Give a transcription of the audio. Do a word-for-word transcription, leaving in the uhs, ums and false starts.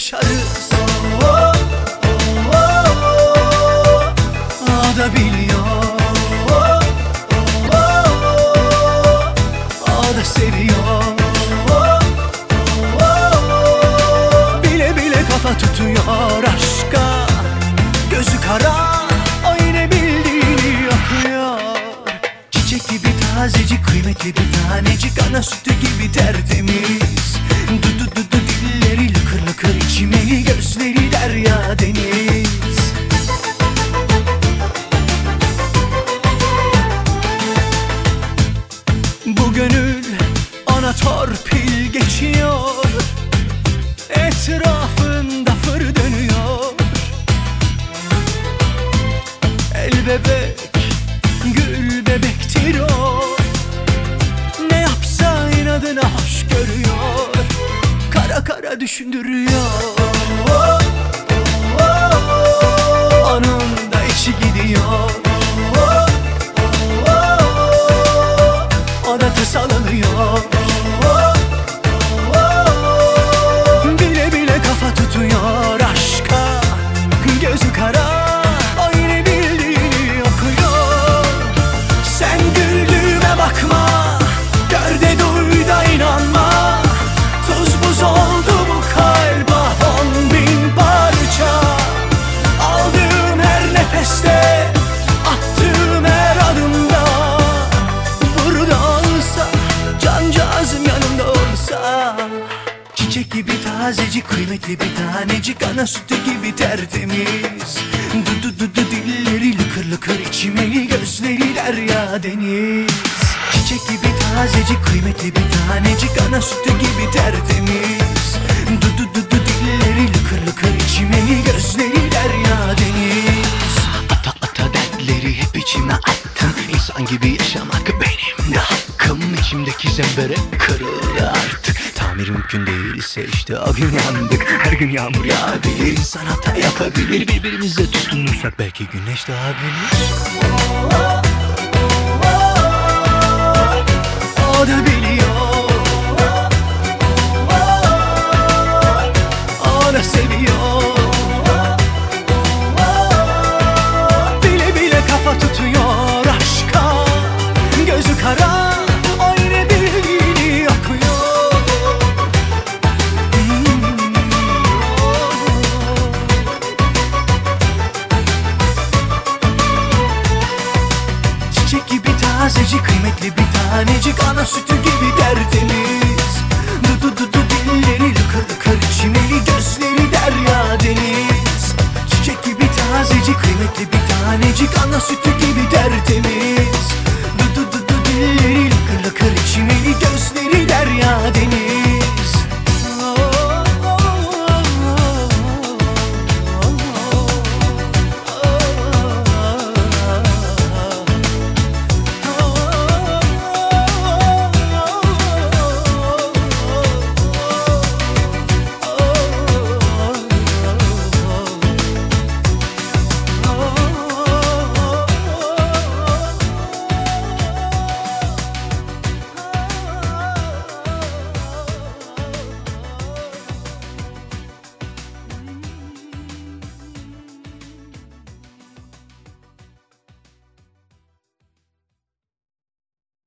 uçarız. Oh, oh, oh, o da biliyor. Oh, oh, oh, o da seviyor. Oh, oh, bile bile kafa tutuyor aşka. Gözü kara, o yine bildiğini yapıyor. Çiçek gibi tazecik, kıymetli bir tanecik, ana sütü gibi tertemiz. Du du du du dilleri lıkır lıkır içimeli, gözleri derya deniz. Bu gönül ona torpil geçiyor, etrafında fır dönüyor. El bebek, gül bebektir o, ne yapsa inadına hoş görüyor. Kara kara düşündürüyor. Oh, oh, oh, onun da içi gidiyor. Oh, oh, oh, o da tasalanıyor. Oh, oh, bile bile kafa tutuyor aşka. Gözü kara, o yine bildiğini okuyor. Sen güldüğüme bakma, gör de duy da inanma. Tuz buz oldu bu kalp, ah on bin parça. Aldığım her nefeste, attığım her adımda. Burada olsa, cancağızım yanımda olsa. Çiçek gibi tazecik, kıymetli bir tanecik, ana sütü gibi tertemiz. Du du du du dilleri lıkır lıkır içimeli, gözleri derya deniz. Çiçek gibi tazecik, kıymetli bir tanecik, ana sütü gibi tertemiz. Du du du du dilleri lıkır lıkır içimeli, gözleri derya deniz. Ata ata dertleri hep içime attım. İnsan gibi yaşamak benim de hakkım. İçimdeki zembere kırıldı artık. Tamir mümkün değilse işte o gün yandık. Her gün yağmur yağabilir, insan hata yapabilir. Birbirimize tutunursak belki güneş doğabilir. O da biliyor. O da seviyor. Bile bile kafa tutuyor aşka. Gözü kara, o yine bildiğini okuyor. Hmm. Çiçek gibi tazecik, kıymetli bir tanecik, ana sütü gibi tertemiz. Du du du du dilleri lıkır lıkır içimeli, gözleri derya deniz. Çiçek gibi tazecik, kıymetli bir tanecik, ana sütü gibi tertemiz.